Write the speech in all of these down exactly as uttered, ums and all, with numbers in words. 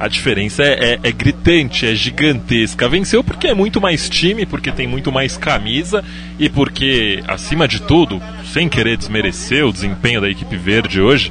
a diferença é, é, é gritante, é gigantesca. Venceu porque é muito mais time, porque tem muito mais camisa e porque, acima de tudo, sem querer desmerecer o desempenho da equipe verde hoje,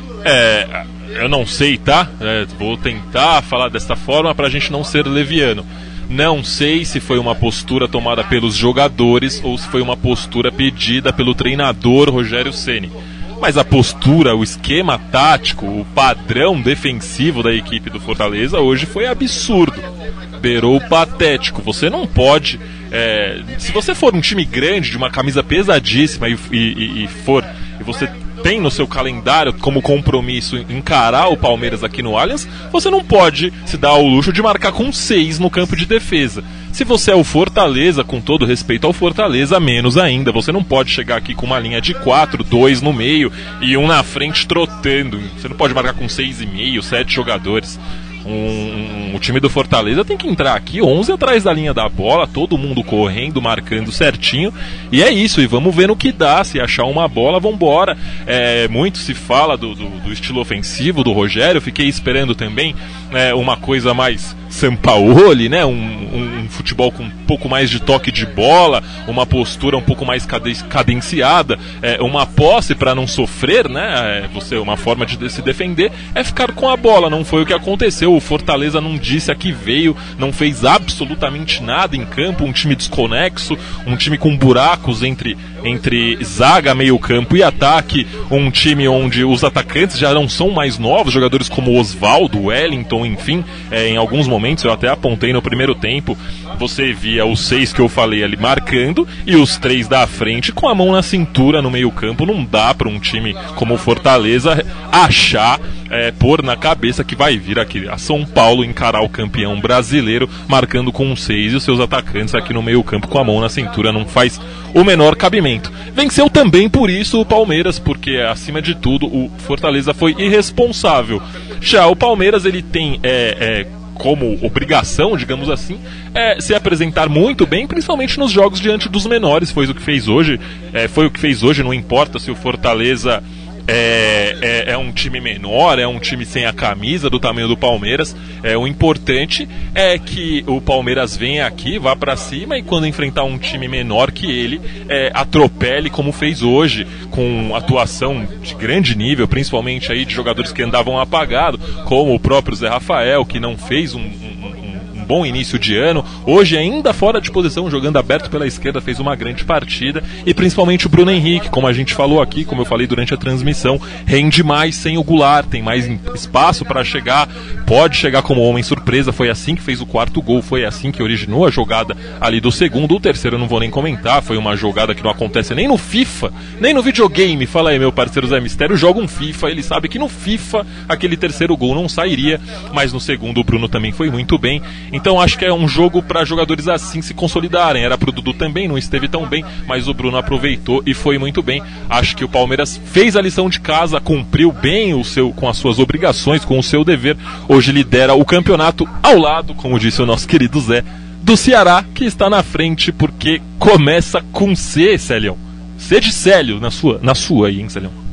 é, eu não sei, tá? É, vou tentar falar desta forma pra gente não ser leviano. Não sei se foi uma postura tomada pelos jogadores ou se foi uma postura pedida pelo treinador Rogério Ceni. Mas a postura, o esquema tático, o padrão defensivo da equipe do Fortaleza hoje foi absurdo. Beirou o patético. Você não pode... É, se você for um time grande, de uma camisa pesadíssima e, e, e for... E você tem no seu calendário como compromisso encarar o Palmeiras aqui no Allianz, você não pode se dar ao luxo de marcar com seis no campo de defesa. Se você é o Fortaleza, com todo respeito ao Fortaleza, menos ainda. Você não pode chegar aqui com uma linha de quatro, dois no meio e um na frente trotando. Você não pode marcar com seis e meio, sete jogadores. Um, um, o time do Fortaleza tem que entrar aqui onze atrás da linha da bola, todo mundo correndo, marcando certinho, e é isso, e vamos ver no que dá. Se achar uma bola, vambora. É, muito se fala do, do, do estilo ofensivo do Rogério. Fiquei esperando também é, uma coisa mais Sampaoli, né? um, um, um futebol com um pouco mais de toque de bola, uma postura um pouco mais cadenciada, é, uma posse para não sofrer, né? É, você, uma forma de se defender é ficar com a bola. Não foi o que aconteceu. O Fortaleza não disse a que veio, não fez absolutamente nada em campo, um time desconexo, um time com buracos entre, entre zaga, meio campo e ataque, um time onde os atacantes já não são mais novos, jogadores como Osvaldo, Wellington, enfim, é, em alguns momentos eu até apontei no primeiro tempo, você via os seis que eu falei ali marcando e os três da frente com a mão na cintura no meio campo. Não dá para um time como o Fortaleza achar, é, pôr na cabeça que vai vir aqui a São Paulo encarar o campeão brasileiro marcando com os seis e os seus atacantes aqui no meio campo com a mão na cintura. Não faz o menor cabimento. Venceu também por isso o Palmeiras, porque acima de tudo o Fortaleza foi irresponsável. Já o Palmeiras, ele tem é, é, como obrigação, digamos assim, é se apresentar muito bem, principalmente nos jogos diante dos menores. Foi o que fez hoje, é, foi o que fez hoje. Não importa se o Fortaleza É, é, é um time menor, é um time sem a camisa do tamanho do Palmeiras. É, o importante é que o Palmeiras venha aqui, vá pra cima e quando enfrentar um time menor que ele, é, atropele como fez hoje, com atuação de grande nível, principalmente aí de jogadores que andavam apagados, como o próprio Zé Rafael, que não fez um, um bom início de ano, hoje ainda fora de posição, jogando aberto pela esquerda, fez uma grande partida, e principalmente o Bruno Henrique, como a gente falou aqui, como eu falei durante a transmissão, rende mais sem o Goulart, tem mais espaço para chegar, pode chegar como homem surpresa. Foi assim que fez o quarto gol, foi assim que originou a jogada ali do segundo. O terceiro eu não vou nem comentar, foi uma jogada que não acontece nem no FIFA, nem no videogame. Fala aí, meu parceiro Zé Mistério, joga um FIFA, ele sabe que no FIFA aquele terceiro gol não sairia, mas no segundo o Bruno também foi muito bem. Então acho que é um jogo para jogadores assim se consolidarem. Era pro Dudu também, não esteve tão bem, mas o Bruno aproveitou e foi muito bem. Acho que o Palmeiras fez a lição de casa, cumpriu bem o seu, com as suas obrigações, com o seu dever. Hoje lidera o campeonato ao lado, como disse o nosso querido Zé, do Ceará, que está na frente porque começa com C, Célio. C de Célio, na sua, na sua aí, hein, Célio?